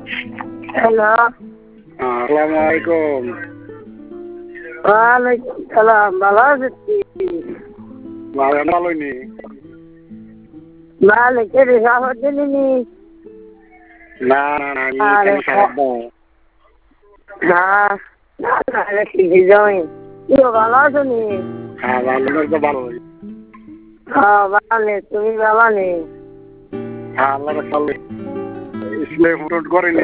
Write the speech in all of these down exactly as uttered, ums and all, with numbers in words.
Hello. আসসালামু আলাইকুম। ওয়ালাইকুম সালাম। ভালো আছিস? ভালো ভালোই নি। ভালো কে রে সাহর দিলিনি? না না না আমি আরে খালি সাহায্য দাও। না না না রেখে যাই। কি ভালো আছো নি? হ্যাঁ ভালো না তো ভালো। হ্যাঁ ভালো, তুমি ভালো নি? হ্যাঁ আল্লাহ রাখলে ইসলে ফুট করেনি।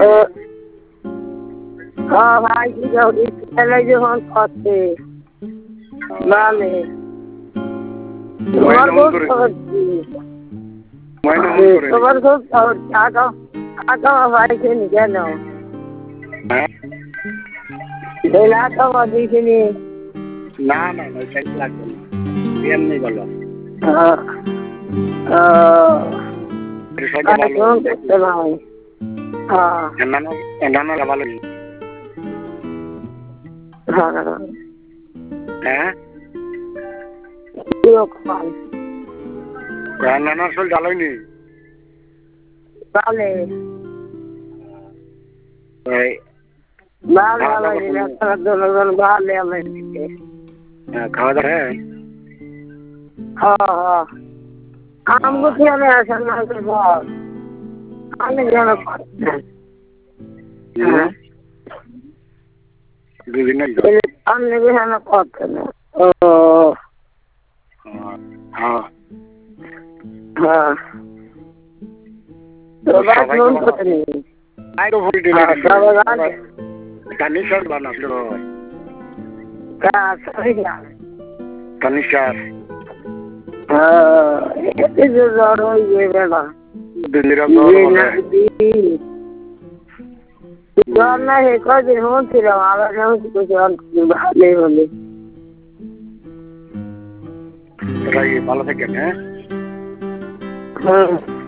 হ্যাঁ ভাই কি যাও ইসলে যখন করতে ভালো। তোমার খুব করছি। তোমার খুব করছি। আগা আগা ভাইকে নি কেন? বেলা তো দিয়েছিলি। না না না সেট লাগবে না। এমনি ভালো। হ্যাঁ সেটা ভালো। করতে ভাই। হ্যাঁ এনানো এনানো ভালো। হ্যাঁ হ্যাঁ এনানো আসল ভালোই নি। ভালো এই ভালো ভালো জনগণ ভালো আমার খাওয়া দাওয়া হ্যাঁ হ্যাঁ আম গুছি আমি আসেন না বল আমি যেন দুদিন নাই আমি যেন করতে না ও হ্যাঁ হ্যাঁ তো বাদ ফোন করতে নেই আই তো ভুল দিলাম তানিশার বানালো কাজ হয়ে গেল তানিশার হ্যাঁ এতে যে জ্বর হয়ে যাবে না দিল্লির জ্বর হবে জ্বর না হে কদিন হচ্ছিলাম আবার যেমন জ্বর ভালোই হলে ভালো থাকেন হ্যাঁ হুম